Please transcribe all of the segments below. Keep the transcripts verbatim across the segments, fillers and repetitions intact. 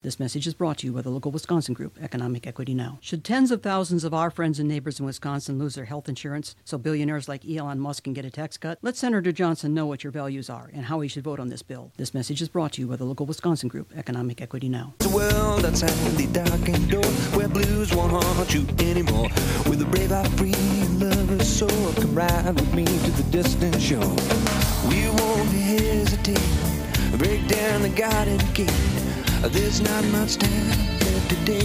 This message is brought to you by the local Wisconsin group, Economic Equity Now. Should tens of thousands of our friends and neighbors in Wisconsin lose their health insurance so billionaires like Elon Musk can get a tax cut? Let Senator Johnson know what your values are and how he should vote on this bill. This message is brought to you by the local Wisconsin group, Economic Equity Now. The world outside the darkened door, where blues won't haunt you anymore. With a brave heart, free lover's soul, come ride with me to the distant shore. We won't hesitate, break down the garden gate. There's not much time left today.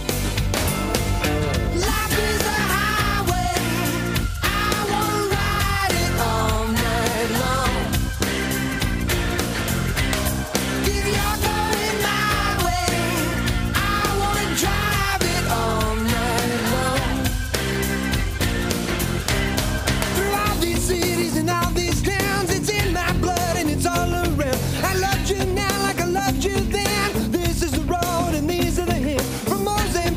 Life is a highway, I wanna ride it all night long. If you're going my way, I wanna drive it all night long. Through all these cities and all these towns, it's in my blood and it's all around. I loved you now like I loved you then. This is the road and these are the hills. From Moses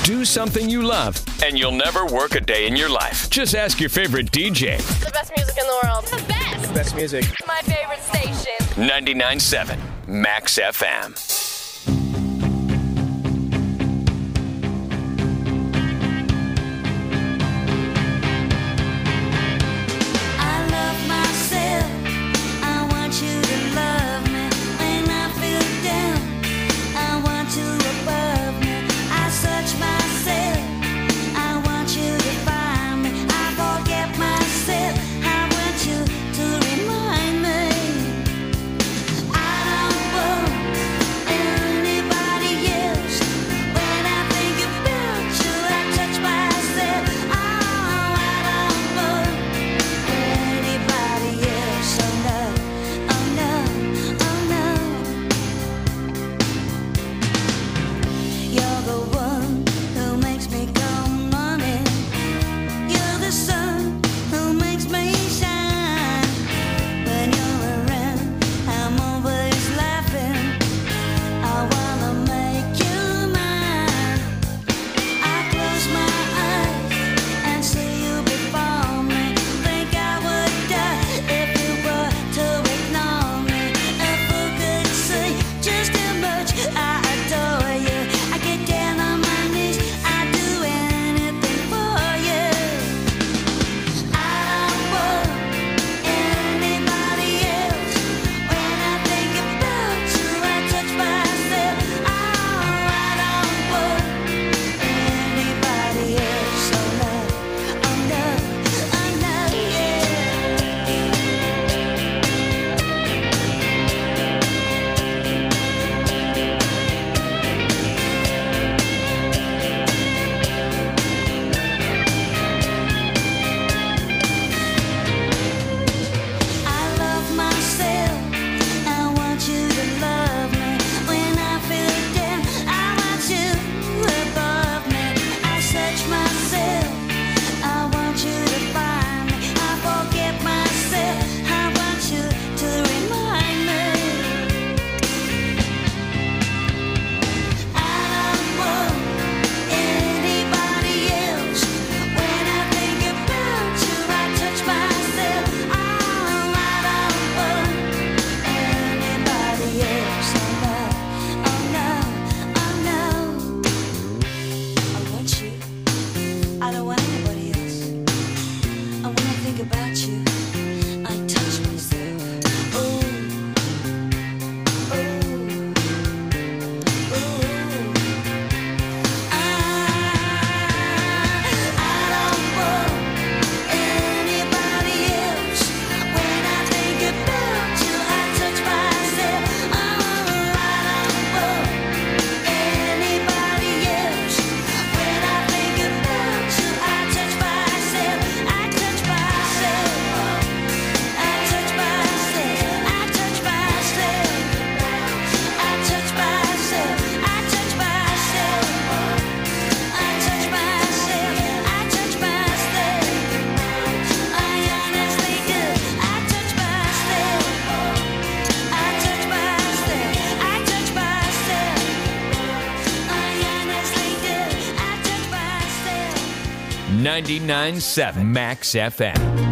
Do something you love, and you'll never work a day in your life. Just ask your favorite D J. The best music in the world. The best. The best music. My favorite station. ninety-nine point seven Max F M. ninety-nine point seven Max F M.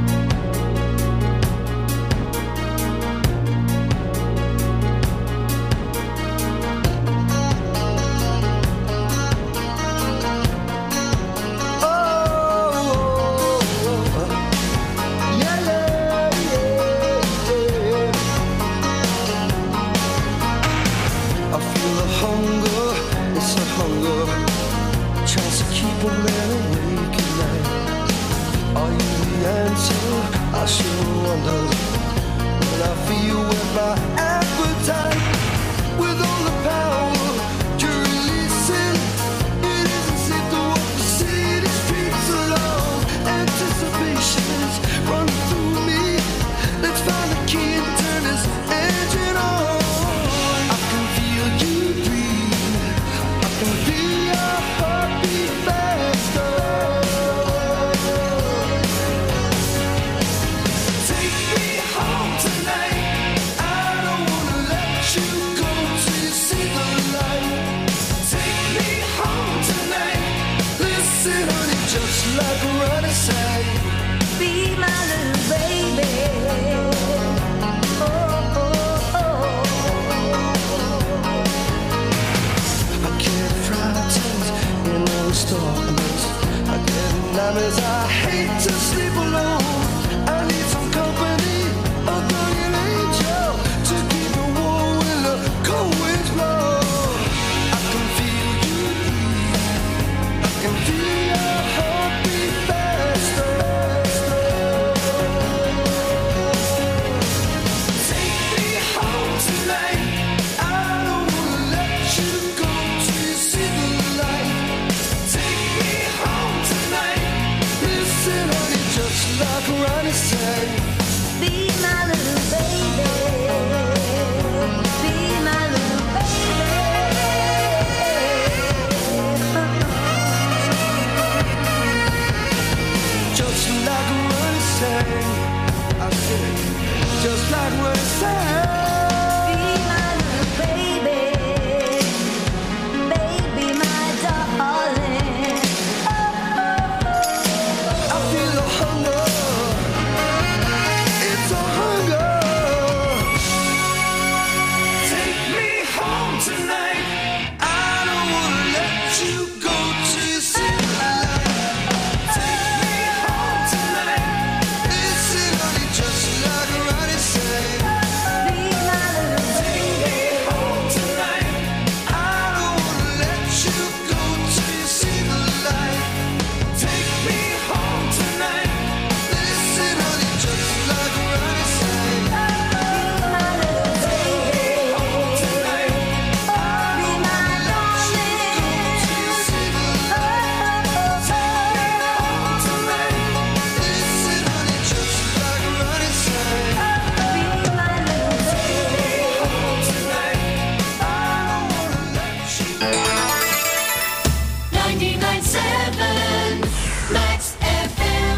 Tries to keep a man awake at night. Are you the answer as I hate to sleep alone. I need some company, a guardian angel to keep me warm when the cold winds blow. I can feel you breathe, I can feel your heartbeat faster. Take me home tonight. I don't wanna let you go till you see the light. Take me home tonight. Listen, honey, just like Ronnie said. Be my little baby. Be my little baby. Just like Ronnie said. I said, just like Ronnie said. Be my little baby. Baby, my darling. I feel the hunger. It's a hunger. Take me home tonight. I don't wanna let you go till you see the light. Take me home tonight. Listen, honey, just like Ronnie said. Be my little Take me baby. home tonight. I don't wanna let you go till you see the light. Take me home tonight. Listen, honey, just like Ronnie said. Be my little baby. Home tonight. I don't wanna let you go till you see the light. Take me home tonight. Listen, honey, just like Ronnie said. Be my little baby. Home tonight. I don't wanna let you go. ninety-nine point seven Max F M.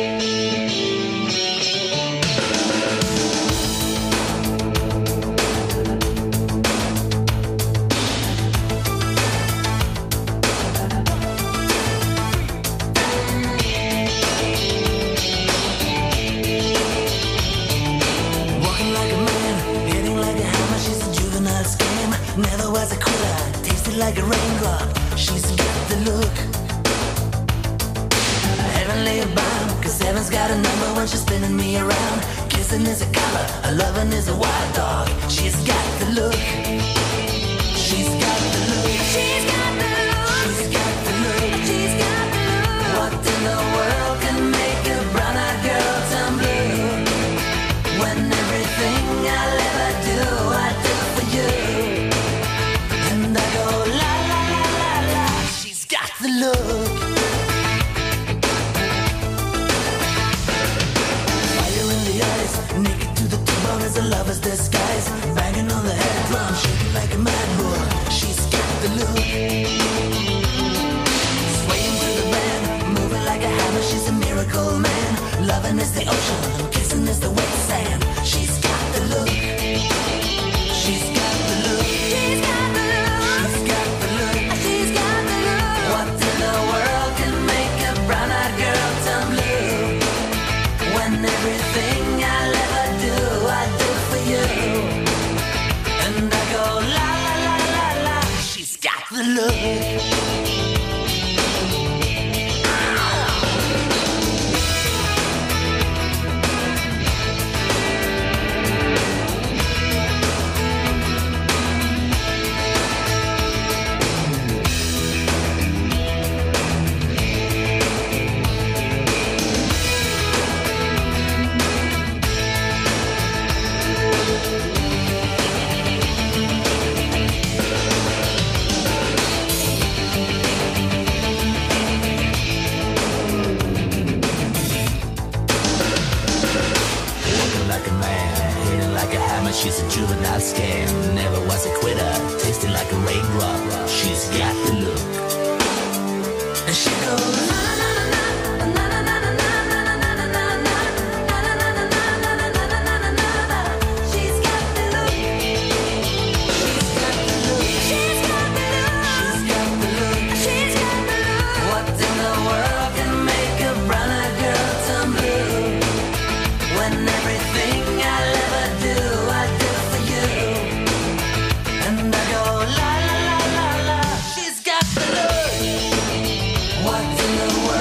Walking like a man, hitting like a hammer. She's a juvenile scam. Never was a quitter, tasted like a raindrop. She's got the look. Heavenly bound, cause heaven's got a number when she's spinning me around. Kissing is a color, a loving is a wild dog. She's got the look. She's got the look. She's got the look. She's got the look. She's got the look. What in the world can make a brown-eyed girl turn blue? When everything I'll ever do, I do for you. And I go la la la la la. She's got the look. Fire in the eyes, naked to the t-bone as a lover's disguise. Banging on the head drum, shaking like a mad bull. She's got the look. Swaying to the band, moving like a hammer. She's a miracle man. Loving is the ocean, kissing is the wet sand. She's got the look. She's got the look. She's got the look. She's got the look. She's got the look. What in the world can make a brown-eyed girl turn blue? When everything I'll ever do, I do for you. And I go la la la la la. She's got the look. Walking like a man, hitting like a hammer. She's a juvenile scam. Never was a quitter, tasting like a raindrop. She's got the look. And she goes na na na na na na na na na na na na na na. She's got the look. She's got the look. She's got the look. She's got the look. She's got the look. What in the world can make a brown-eyed girl turn blue? When everything I'll ever do, I do for you. And I go la la la la la. She's got the look. What in the world?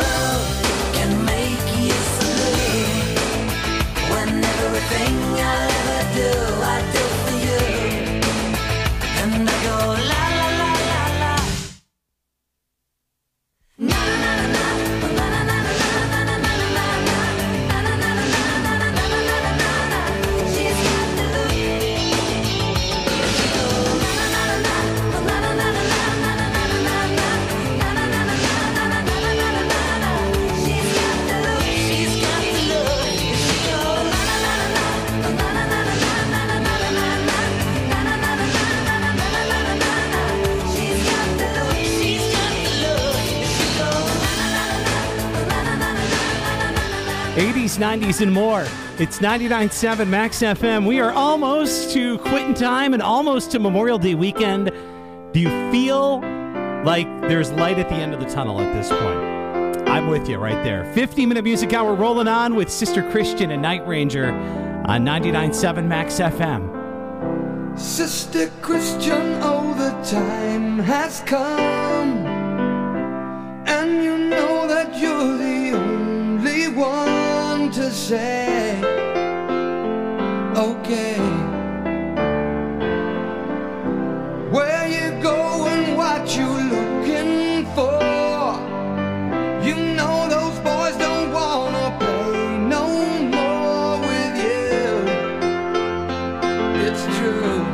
eighties, nineties, and more. It's ninety-nine point seven Max F M. We are almost to quitting time and almost to Memorial Day weekend. Do you feel like there's light at the end of the tunnel at this point? I'm with you right there. fifty-minute music hour rolling on with Sister Christian and Night Ranger on ninety-nine point seven Max F M. Sister Christian, oh, the time has come, and you know that you're the only one to say, okay, where you going, what you looking for, you know those boys don't wanna play no more with you, it's true.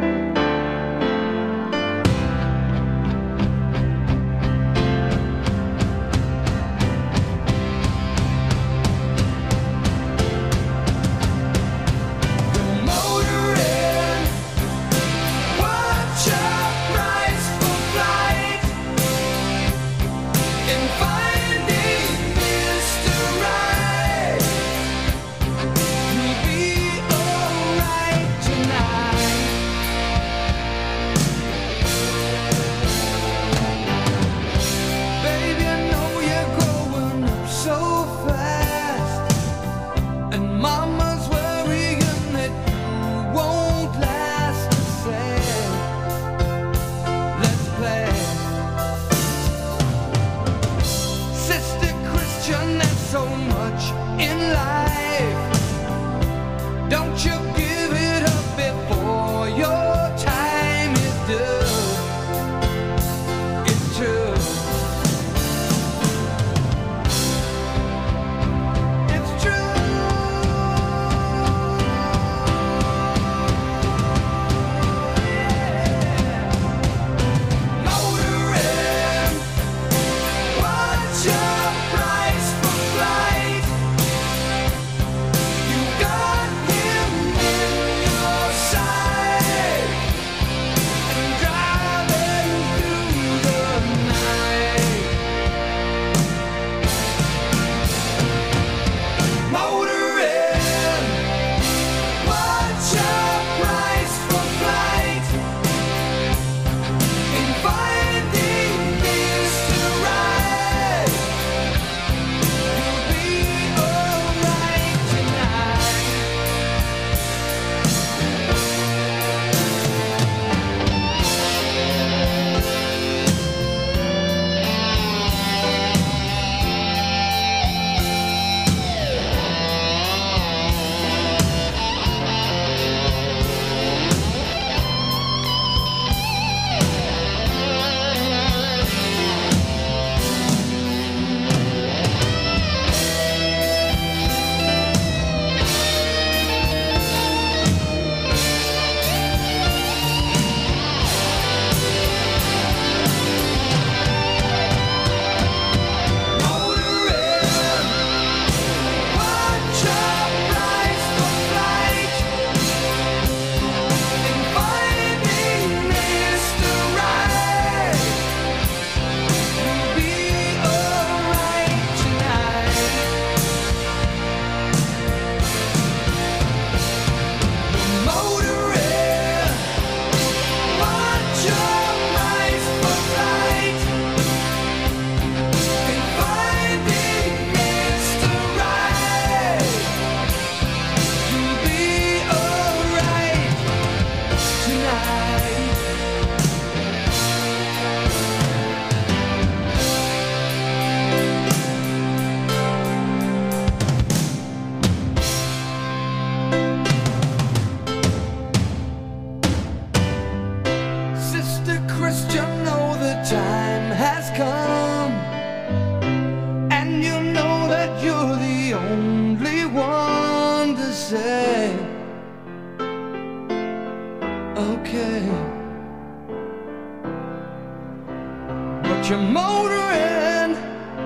You're motoring,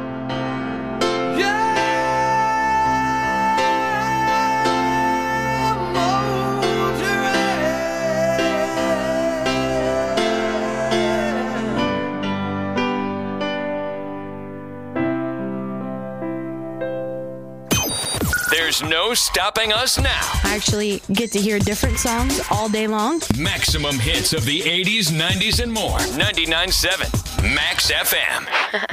yeah, motoring. There's no stopping us now. I actually get to hear different songs all day long. Maximum hits of the eighties, nineties, and more. ninety-nine point seven Max F M.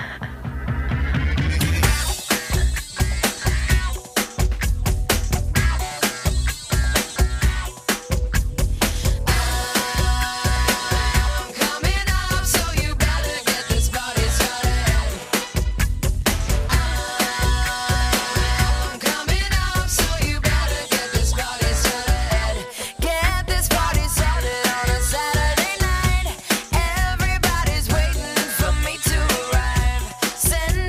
Everybody's waiting for me to arrive.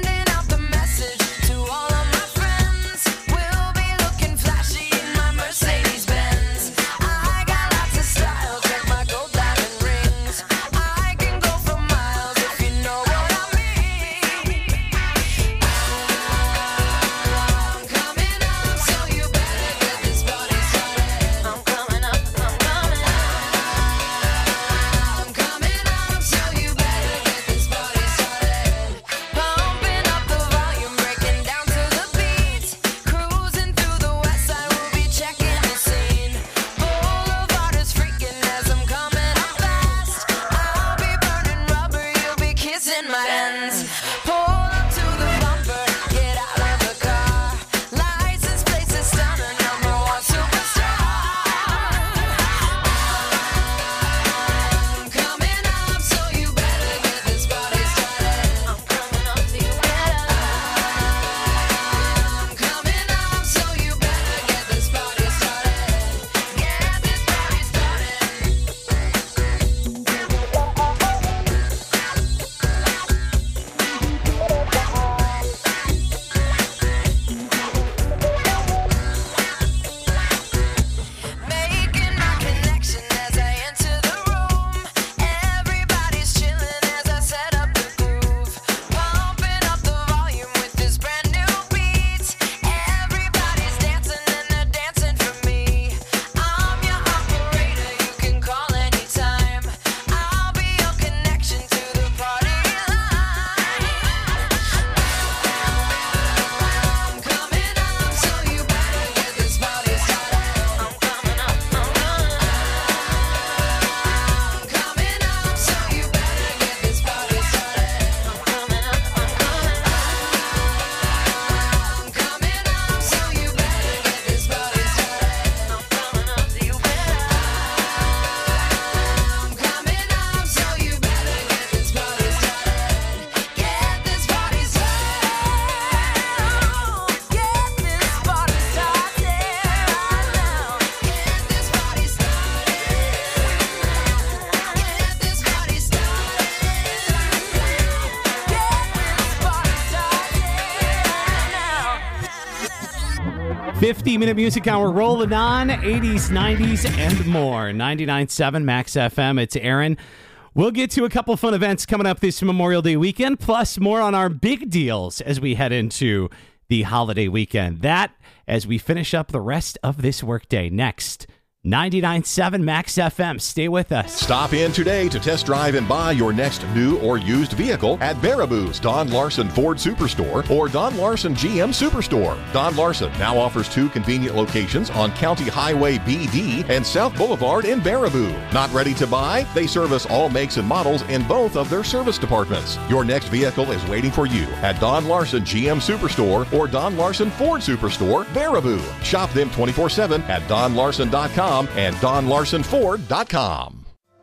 fifty-minute music hour rolling on, eighties, nineties, and more. ninety-nine point seven Max F M. It's Aaron. We'll get to a couple fun events coming up this Memorial Day weekend, plus more on our big deals as we head into the holiday weekend. That as we finish up the rest of this workday. Next, ninety-nine point seven Max F M. Stay with us. Stop in today to test drive and buy your next new or used vehicle at Baraboo's Don Larson Ford Superstore or Don Larson G M Superstore. Don Larson now offers two convenient locations on County Highway B D and South Boulevard in Baraboo. Not ready to buy? They service all makes and models in both of their service departments. Your next vehicle is waiting for you at Don Larson G M Superstore or Don Larson Ford Superstore, Baraboo. Shop them twenty-four seven at don larson dot com and don larson ford dot com.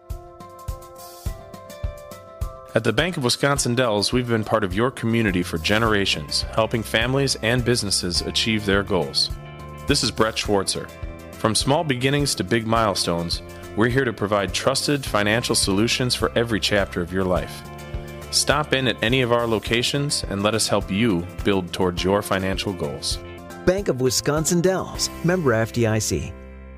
At the Bank of Wisconsin Dells, we've been part of your community for generations, helping families and businesses achieve their goals. This is Brett Schwartzer. From small beginnings to big milestones, we're here to provide trusted financial solutions for every chapter of your life. Stop in at any of our locations and let us help you build towards your financial goals. Bank of Wisconsin Dells, member F D I C.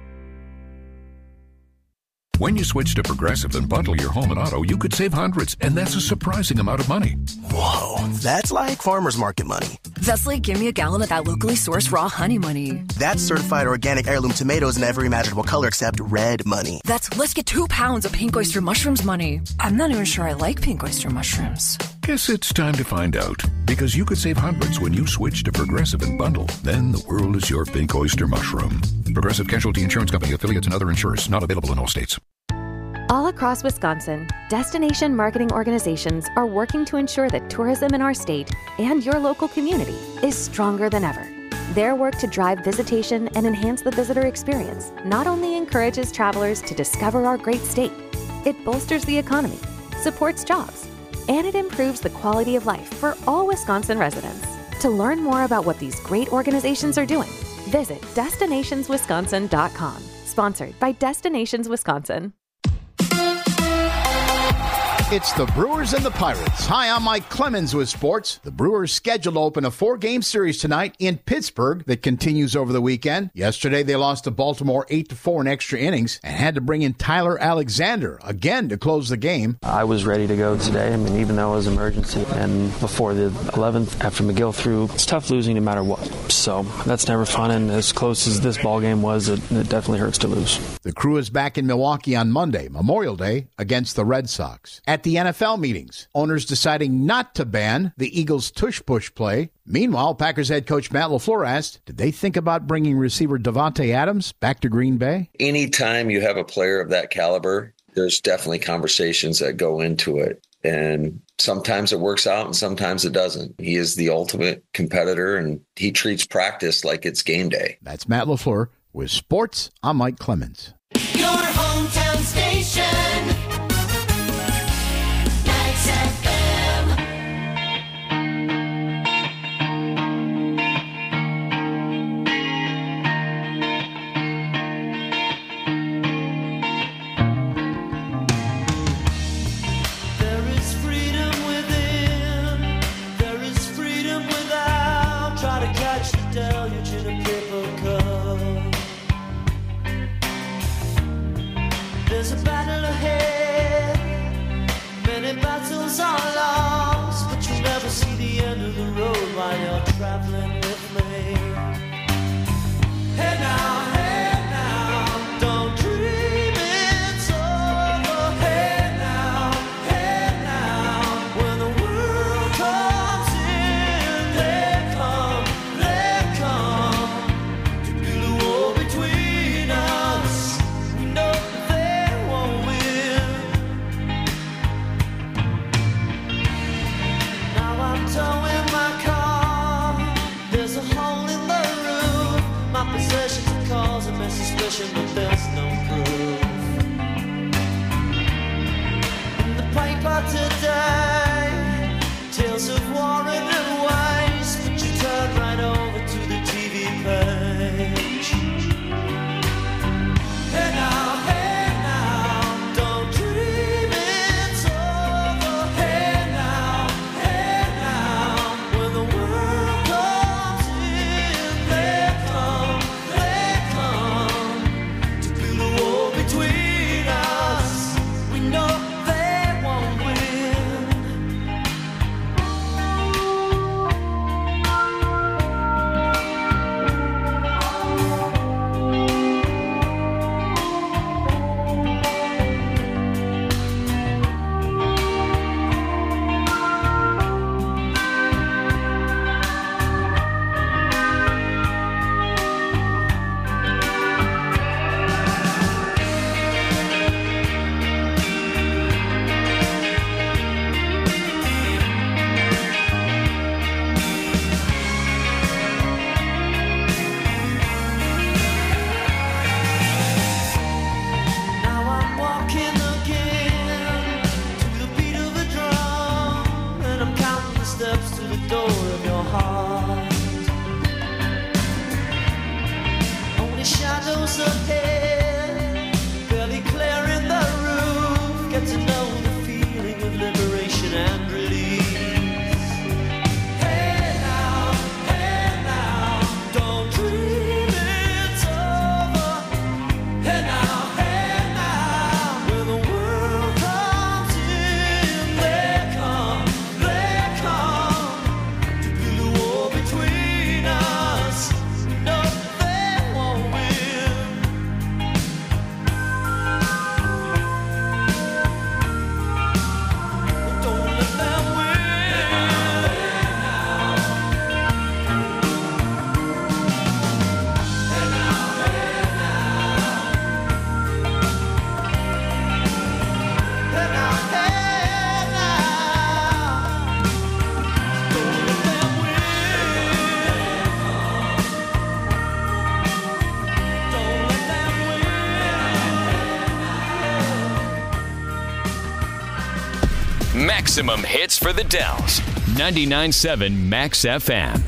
When you switch to Progressive and bundle your home and auto, you could save hundreds, and that's a surprising amount of money. Whoa, that's like farmer's market money. That's like give me a gallon of that locally sourced raw honey money. That's certified organic heirloom tomatoes in every imaginable color except red money. That's let's get two pounds of pink oyster mushrooms money. I'm not even sure I like pink oyster mushrooms. Guess it's time to find out. Because you could save hundreds when you switch to Progressive and bundle. Then the world is your pink oyster mushroom. Progressive Casualty Insurance Company, affiliates, and other insurers. Not available in all states. All across Wisconsin, destination marketing organizations are working to ensure that tourism in our state and your local community is stronger than ever. Their work to drive visitation and enhance the visitor experience not only encourages travelers to discover our great state, it bolsters the economy, supports jobs, and it improves the quality of life for all Wisconsin residents. To learn more about what these great organizations are doing, visit destinations wisconsin dot com. Sponsored by Destinations Wisconsin. It's the Brewers and the Pirates. Hi, I'm Mike Clemens with sports. The Brewers scheduled to open a four-game series tonight in Pittsburgh that continues over the weekend. Yesterday, they lost to Baltimore eight to four in extra innings and had to bring in Tyler Alexander again to close the game. I was ready to go today. I mean, even though it was emergency. And before the eleventh, after McGill threw, it's tough losing no matter what. So that's never fun. And as close as this ball game was, it, it definitely hurts to lose. The Crew is back in Milwaukee on Monday, Memorial Day, against the Red Sox. At the N F L meetings, owners deciding not to ban the Eagles' tush-push play. Meanwhile, Packers head coach Matt LaFleur asked, did they think about bringing receiver Davante Adams back to Green Bay? Anytime you have a player of that caliber, there's definitely conversations that go into it. And sometimes it works out and sometimes it doesn't. He is the ultimate competitor, and he treats practice like it's game day. That's Matt LaFleur with sports. I'm Mike Clemens. Your hometown station. There's a battle ahead, many battles are lost, but you never see the end of the road while you're traveling with me. Hey now, hey now, don't dream it's over. Hey now, hey now, when the world comes in, they come, they come to build a wall between us. We know towing my car, there's a hole in the roof. My possessions are causing me suspicion, but there's no proof. In the paper today, tales of war and waste, but you turn right over to the T V page. Hey now, hey now, don't dream it's over. Hey now, hey now, when the world comes in, they come, they come to build a wall between us. We know they won't win. Maximum hits for the Dells. ninety-nine point seven Max F M.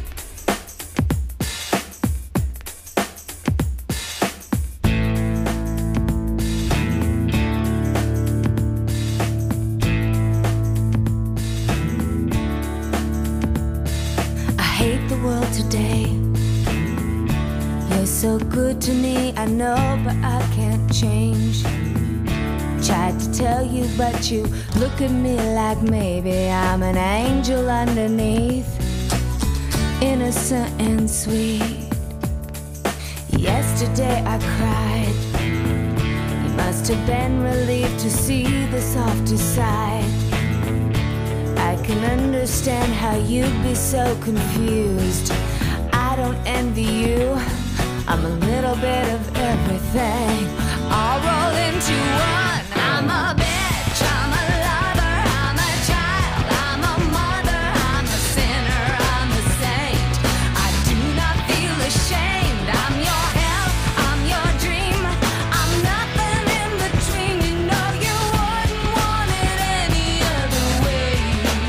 I hate the world today. You're so good to me, I know, but I can't change. Tried to tell you, but you look at me like maybe I'm an angel underneath, innocent and sweet. Yesterday I cried. You must have been relieved to see the softer side. I can understand how you'd be so confused. I don't envy you. I'm a little bit of everything, all rolled into one. I'm a bitch, I'm a lover, I'm a child, I'm a mother, I'm a sinner, I'm a saint. I do not feel ashamed. I'm your hell, I'm your dream. I'm nothing in between. You know you wouldn't want it any other way.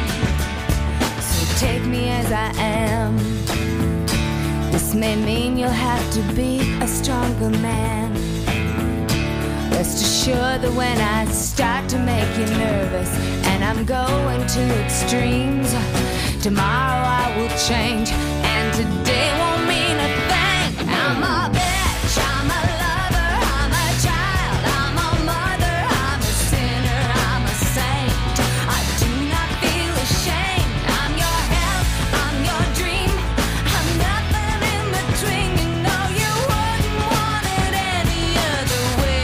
So take me as I am. This may mean you'll have to be a stronger man. Rest assured that when I start to make you nervous and I'm going to extremes, tomorrow I will change and today won't mean a thing. I'm a bitch, I'm a lover, I'm a child, I'm a mother, I'm a sinner, I'm a saint. I do not feel ashamed. I'm your hell, I'm your dream. I'm nothing in between. You know you wouldn't want it any other way.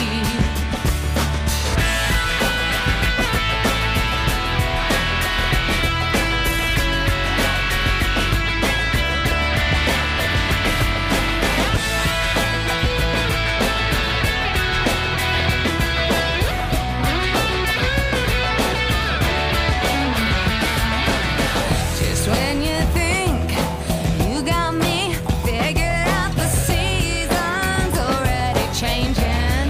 Just when you think you got me figured out, the season's already changing.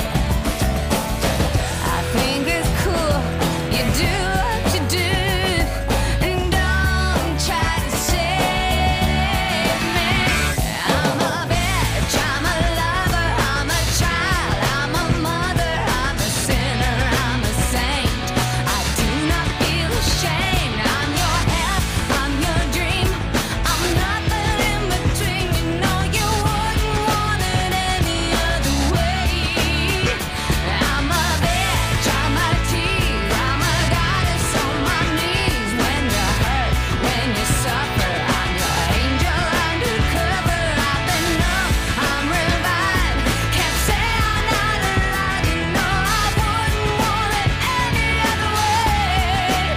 I think it's cool you do what you do, and don't try to save me. I'm a bitch, I'm a lover, I'm a child, I'm a mother, I'm a sinner, I'm a saint. I do not feel ashamed. I'm your hell, I'm your dream. I'm nothing in between. You know you wouldn't want it any other way. I'm a bitch, I'm a tease, I'm a goddess on my knees. When you hurt, when you suffer, I'm your angel undercover. I've been numb, I'm revived. Can't say I'm not alive. You know I wouldn't want it any other way.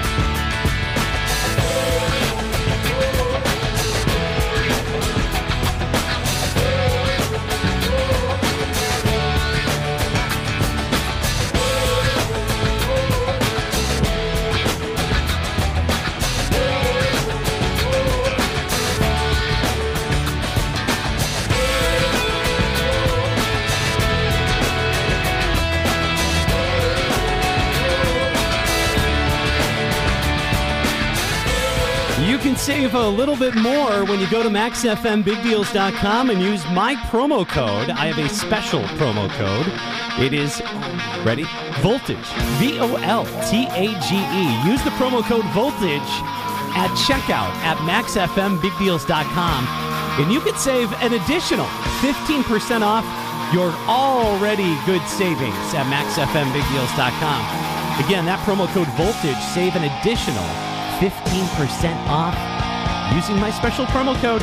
You can save a little bit more when you go to max f m big deals dot com and use my promo code. I have a special promo code. It is, ready? Voltage. V O L T A G E. Use the promo code Voltage at checkout at max f m big deals dot com, and you could save an additional fifteen percent off your already good savings at max f m big deals dot com. Again, that promo code Voltage, save an additional fifteen percent off using my special promo code.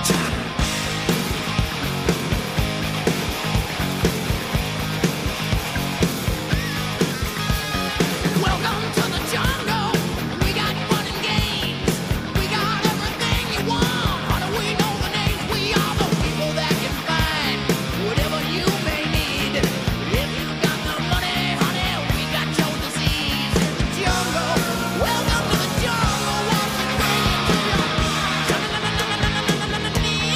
Welcome to the jungle. We got fun and games. We got everything you want. How do we know the names? We are the people that can find whatever you may need. If you got the money, honey, we got your disease in the jungle. Welcome to the jungle. Once we bring you to your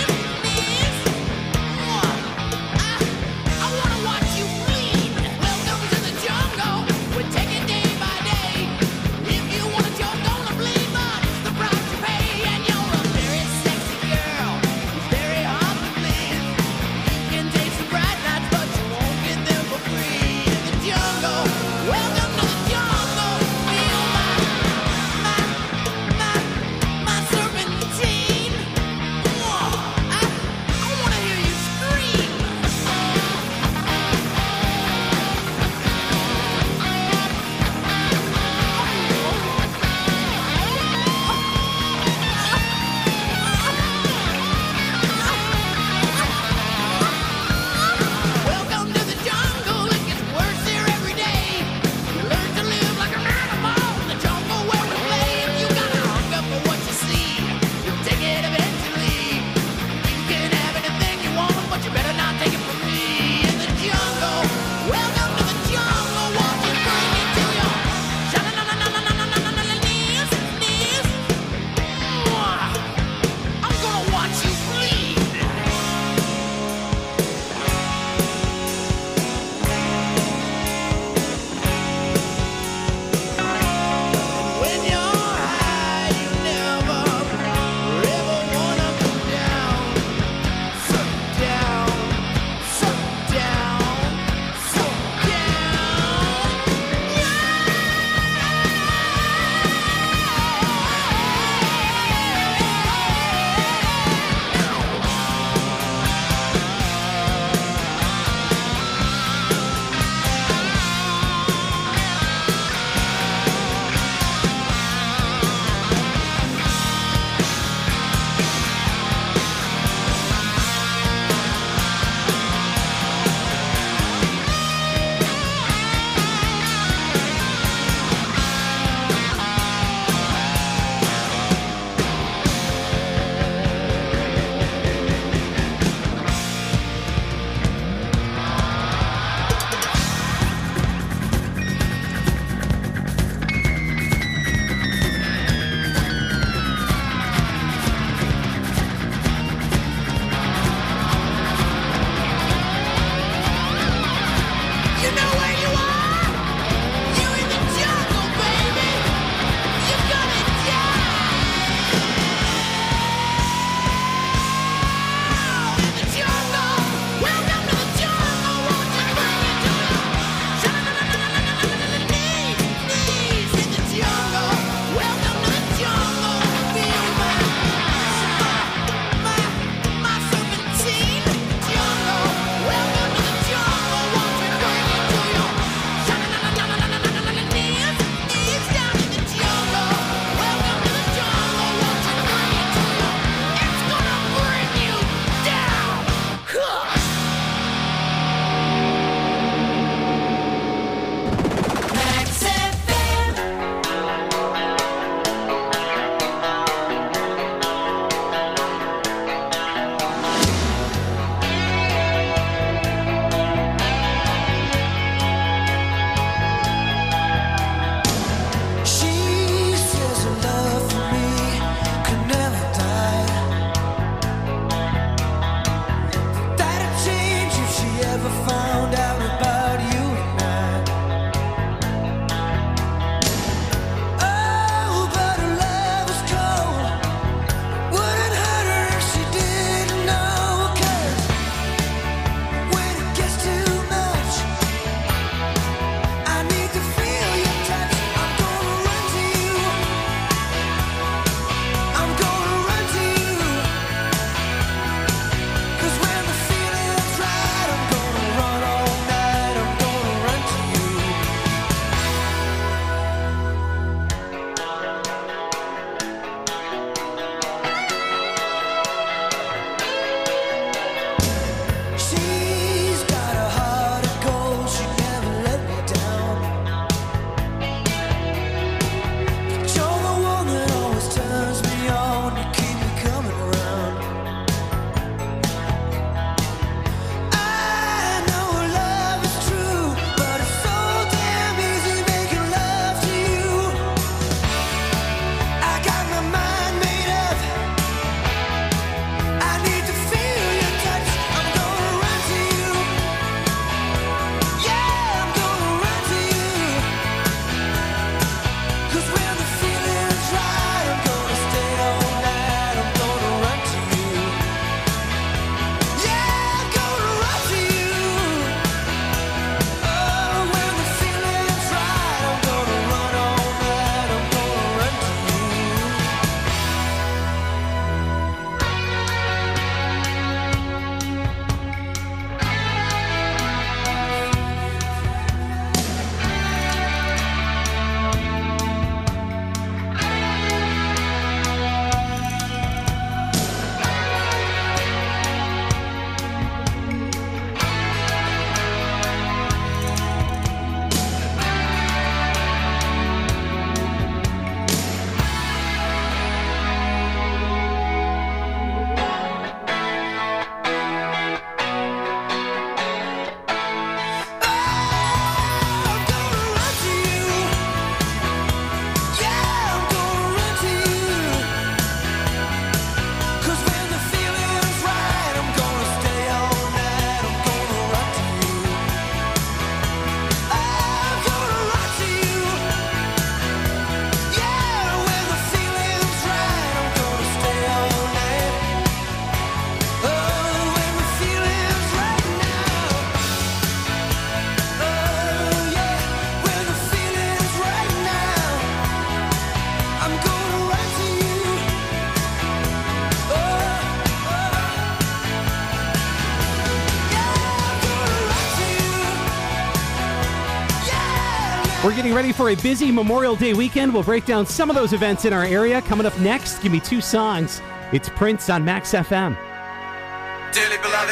We're getting ready for a busy Memorial Day weekend. We'll break down some of those events in our area. Coming up next, give me two songs. It's Prince on Max F M. Dearly beloved,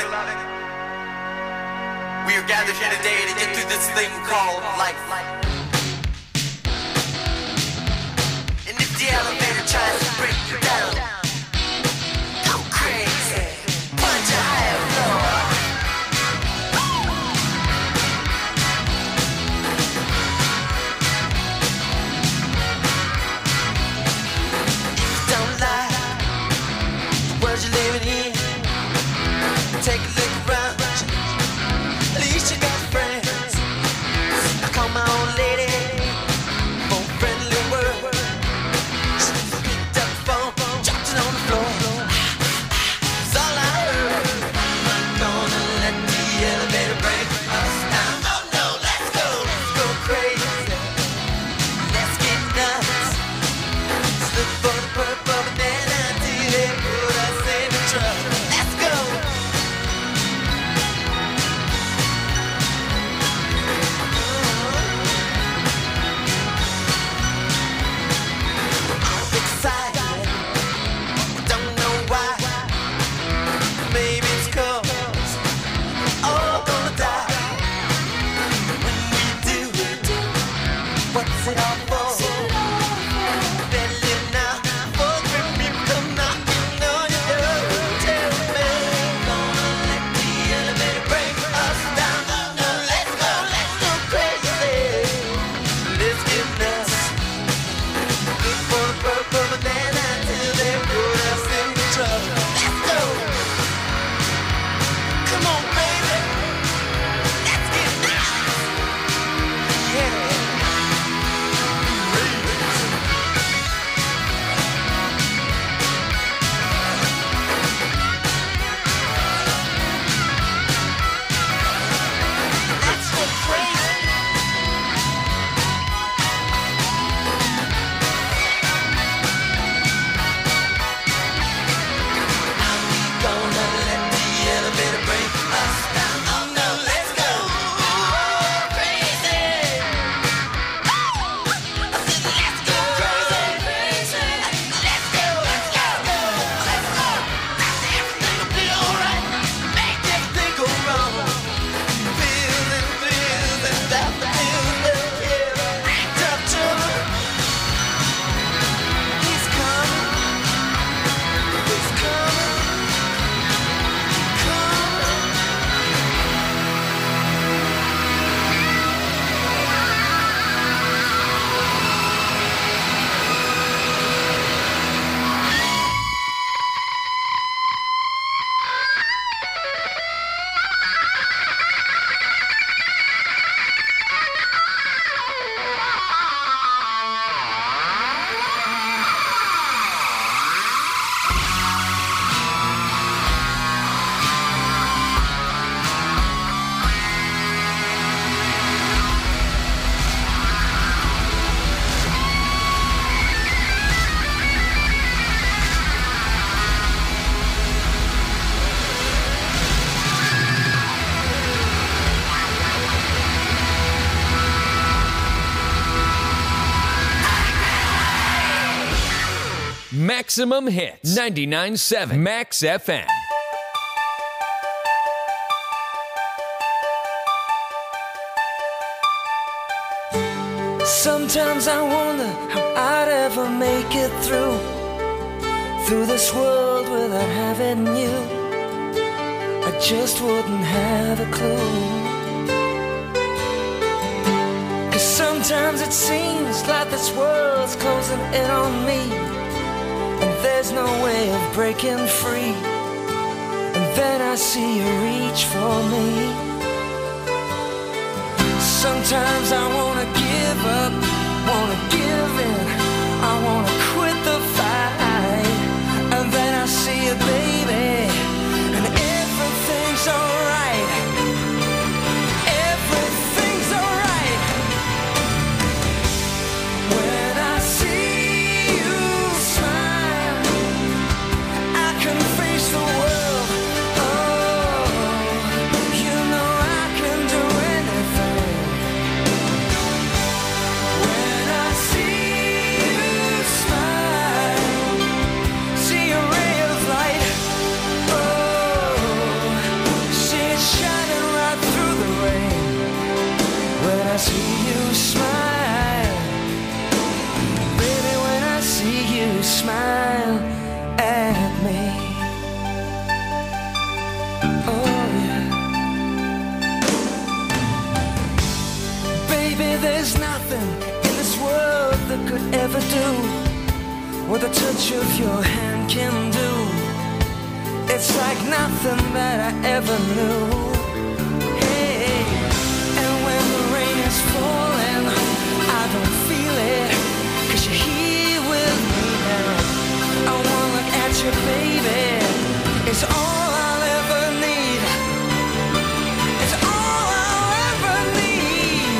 we are gathered here today to get through this thing called life. And if the elevator tries to break you down, go crazy, punch a higher floor. Don't lie, the world you're living in. Take a look around, at least you got friends. I call my old lady for a friendly word. She picked up the phone, dropped it on the floor. That's all I heard. I'm not gonna let the elevator break us down. Oh no, let's go, let's go crazy. Let's get nuts. Let's look for the purple banana till they put us in the truck. Let's go. What's it all for? Better live now before the people come knocking on your door. Tell me, gonna let the elevator break us down. No, let's go, let's go crazy. Let's get nuts. Look for the purple banana till they put us in trouble. Let's go. Come on, baby. Let's get nuts. Yeah. Maximum Hits, ninety-nine point seven Max F M. Sometimes I wonder how I'd ever make it through Through this world without having you. I just wouldn't have a clue. Cause sometimes it seems like this world's closing in on me, and there's no way of breaking free. And then I see you reach for me. Sometimes I wanna give up, wanna give in, I wanna quit the fight. And then I see you, baby, and everything's alright. Everything's alright. When I see you smile, I can face the world. Oh, you know I can do anything. I see you smile, baby, when I see you smile at me. Oh yeah. Baby, there's nothing in this world that could ever do what the touch of your hand can do. It's like nothing that I ever knew. Hey, and when the rain is falling, I don't feel it, 'cause you're here with me now. I wanna look at you, baby. It's all I'll ever need. It's all I'll ever need.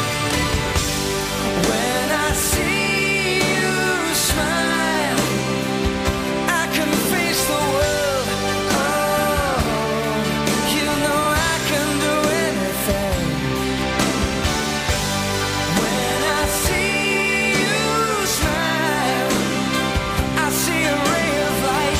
When I see you smile, I can face the world. Oh, you know I can do anything. When I see you smile, I see a ray of light.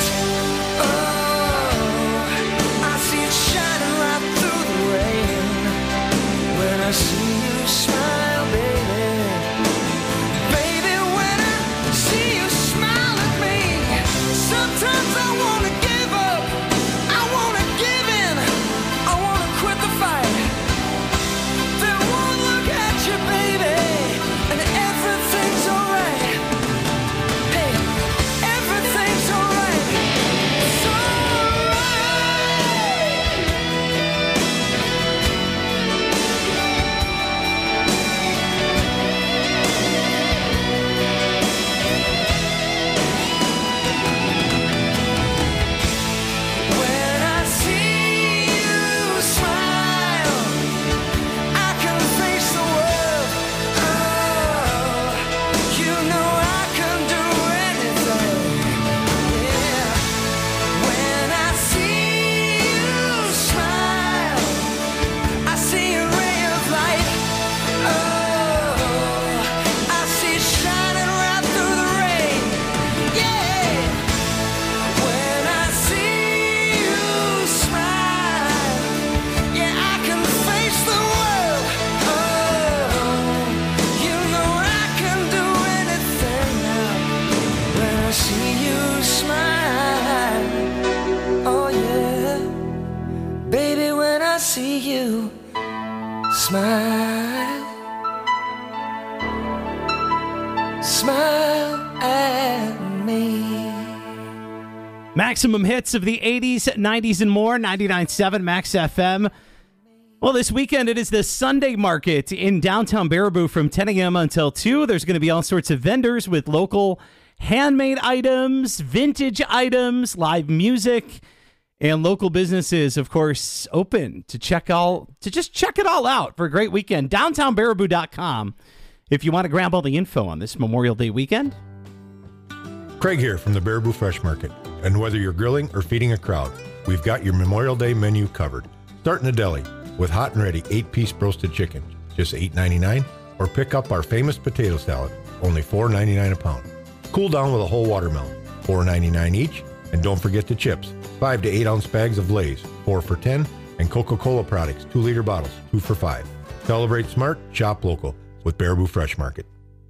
Oh, I see it shining right through the rain. When I see you smile, baby. Baby, when I see you smile at me, sometimes I wanna give up, I wanna give in, I wanna quit the fight. Then one look at you, baby, and everything's alright. Hey, everything's alright. It's when I see you smile, I can face the world. Oh, you know I can do anything. Yeah. When I see you smile, I see a ray of light. Oh, I see it shining right through the rain. Yeah. When I see you smile, yeah, I can face the world. Oh, you know I can do anything now. When I see you smile, oh yeah, baby, when I see you smile, smile at me. Maximum hits of the eighties, nineties, and more. ninety-nine point seven Max F M. Well, this weekend it is the Sunday Market in downtown Baraboo from ten a.m. until two. There's going to be all sorts of vendors with local handmade items, vintage items, live music, and local businesses, of course, open to check all to just check it all out for a great weekend. downtown baraboo dot com if you want to grab all the info on this Memorial Day weekend. Craig here from the Baraboo Fresh Market. And whether you're grilling or feeding a crowd, we've got your Memorial Day menu covered. Start in the deli with hot and ready eight-piece roasted chicken, just eight ninety-nine, or pick up our famous potato salad, only four ninety-nine a pound. Cool down with a whole watermelon, four ninety-nine each, and don't forget the chips, five to eight ounce bags of Lay's, four for ten, and Coca-Cola products, two liter bottles, two for five. Celebrate smart, shop local with Baraboo Fresh Market.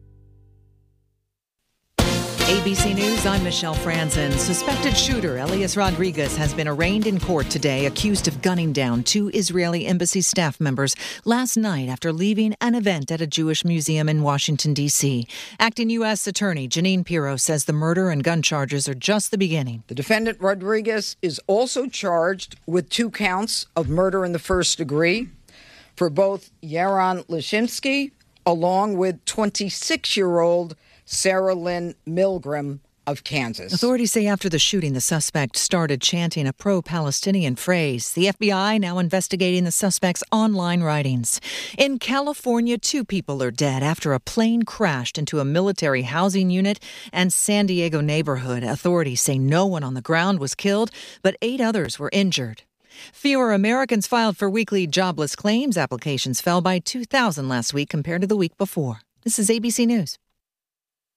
A B C News, I'm Michelle Franzen. Suspected shooter Elias Rodriguez has been arraigned in court today, accused of gunning down two Israeli embassy staff members last night after leaving an event at a Jewish museum in Washington, D C. Acting U S Attorney Janine Pirro says the murder and gun charges are just the beginning. The defendant, Rodriguez, is also charged with two counts of murder in the first degree for both Yaron Lashinsky along with twenty-six-year-old Sarah Lynn Milgram of Kansas. Authorities say after the shooting, the suspect started chanting a pro-Palestinian phrase. The F B I now investigating the suspect's online writings. In California, two people are dead after a plane crashed into a military housing unit and San Diego neighborhood. Authorities say no one on the ground was killed, but eight others were injured. Fewer Americans filed for weekly jobless claims. Applications fell by two thousand last week compared to the week before. This is A B C News.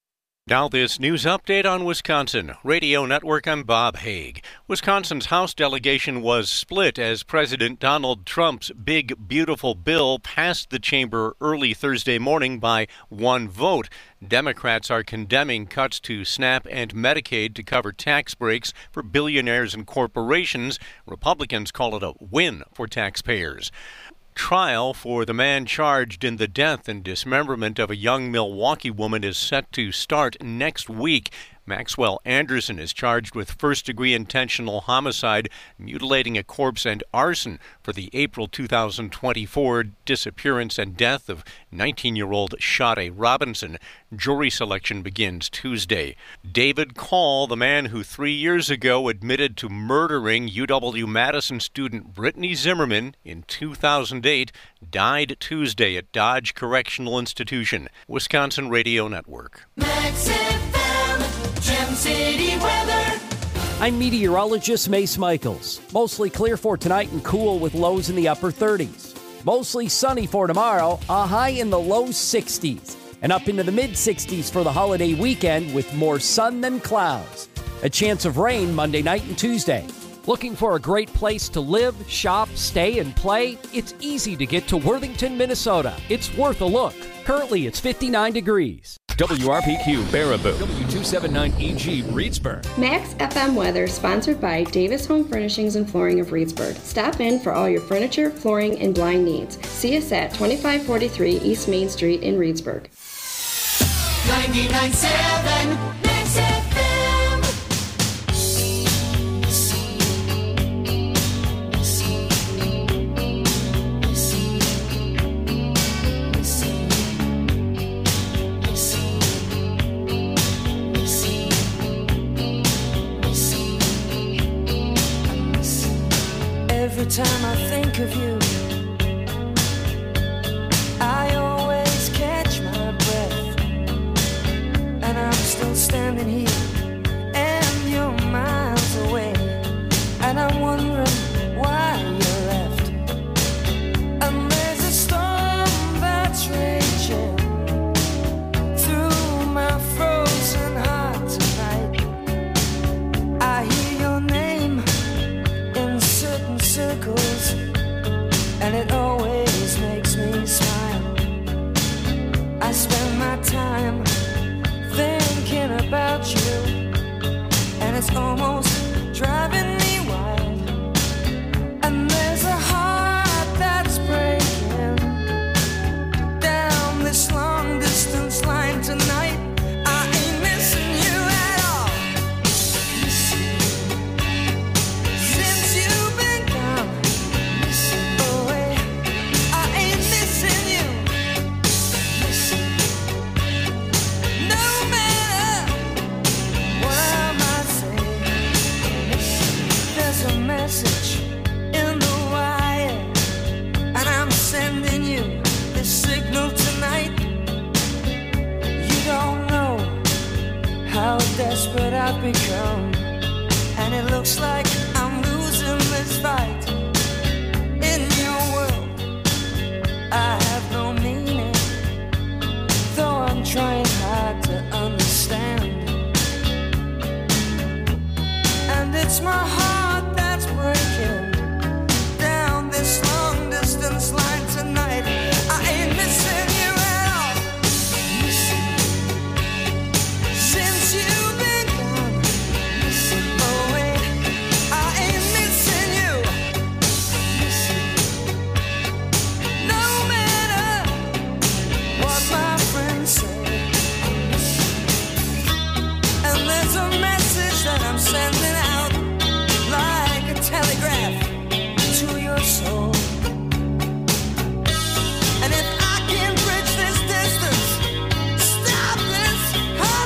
Now this news update on Wisconsin Radio Network. I'm Bob Haig. Wisconsin's House delegation was split as President Donald Trump's big, beautiful bill passed the chamber early Thursday morning by one vote. Democrats are condemning cuts to SNAP and Medicaid to cover tax breaks for billionaires and corporations. Republicans call it a win for taxpayers. Trial for the man charged in the death and dismemberment of a young Milwaukee woman is set to start next week. Maxwell Anderson is charged with first-degree intentional homicide, mutilating a corpse, and arson for the April two thousand twenty-four disappearance and death of nineteen-year-old Shade Robinson. Jury selection begins Tuesday. David Call, the man who three years ago admitted to murdering U W-Madison student Brittany Zimmerman in two thousand eight, died Tuesday at Dodge Correctional Institution. Wisconsin Radio Network. Max F M, Gem City weather. I'm meteorologist Mace Michaels. Mostly clear for tonight and cool with lows in the upper thirties. Mostly sunny for tomorrow, a high in the low sixties. And up into the mid sixties for the holiday weekend with more sun than clouds. A chance of rain Monday night and Tuesday. Looking for a great place to live, shop, stay, and play? It's easy to get to Worthington, Minnesota. It's worth a look. Currently, it's fifty-nine degrees. W R P Q Baraboo. W two seventy-nine E G Reedsburg. Max F M weather sponsored by Davis Home Furnishings and Flooring of Reedsburg. Stop in for all your furniture, flooring, and blind needs. See us at twenty-five forty-three East Main Street in Reedsburg. ninety-nine point seven Max F M. Every time I think of you, I always catch my breath. And I'm still standing here, and you're miles away. And I'm wondering why you left. And there's a storm that's raging through my frozen heart tonight. I hear your name in certain circles, and it always makes me smile. I spend my time thinking about you, and it's almost driving me wild. And there's a heart that's breaking down this long distance line tonight. I ain't missing you at all. Since you've been gone away, I ain't missing you. No matter what I might say, there's a message in the wire, and I'm sending you this signal tonight. You don't know how desperate I've become, and it looks like I'm losing this fight.